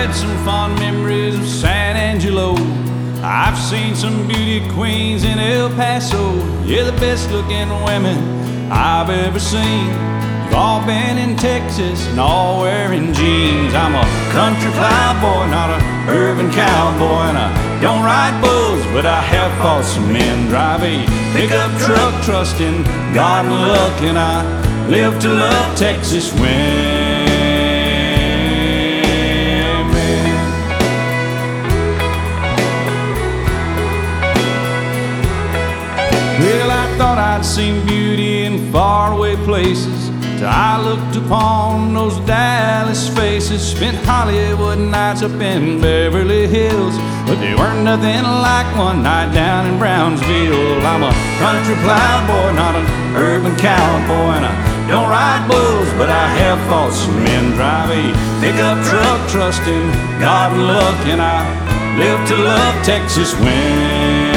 had some fond memories of San Angelo. I've seen some beauty queens in El Paso. Yeah, the best looking women I've ever seen. You've all been in Texas and all wearing jeans. I'm a country plowboy, not an urban cowboy, and I don't ride bulls, but I have fought some men. Drive a pickup truck, trusting God and luck, and I live to love Texas women. Well, I thought I'd seen beauty in faraway places till I looked upon those Dallas faces. Spent Hollywood nights up in Beverly Hills, but they weren't nothing like one night down in Brownsville. I'm a country plowboy, not an urban cowboy, and I don't ride bulls, but I have fought some men. Drive a pickup truck, trusting God and luck, and I live to love Texas women.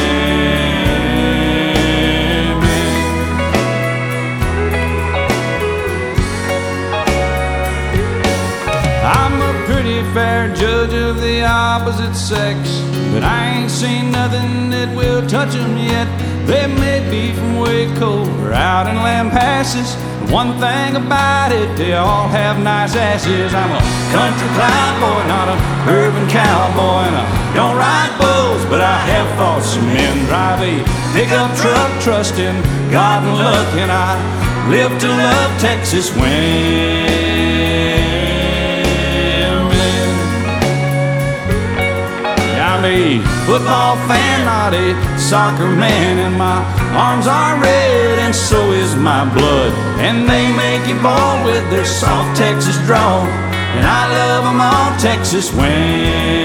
Pretty fair judge of the opposite sex, but I ain't seen nothing that will touch them yet. They may be from Waco or out in Lampasas, but one thing about it, they all have nice asses. I'm a country plowboy, not an urban cowboy, and I don't ride bulls, but I have fought some men. Drive a pickup truck, trusting God and luck, and I live to love Texas women. I'm a football fan, not a soccer man, and my arms are red and so is my blood, and they make you bold with their soft Texas drawl, and I love them all, Texas women.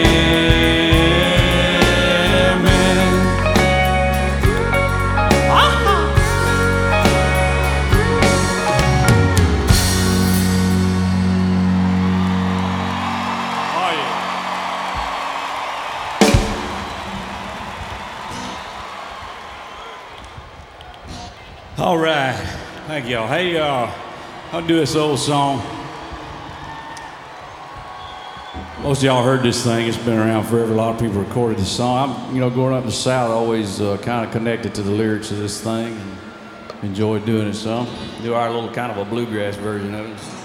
All right, thank y'all. Hey, I'll do this old song. Most of y'all heard this thing. It's been around forever. A lot of people recorded this song. I'm, growing up in the South, I always kind of connected to the lyrics of this thing and enjoyed doing it. So, do our little kind of a bluegrass version of it.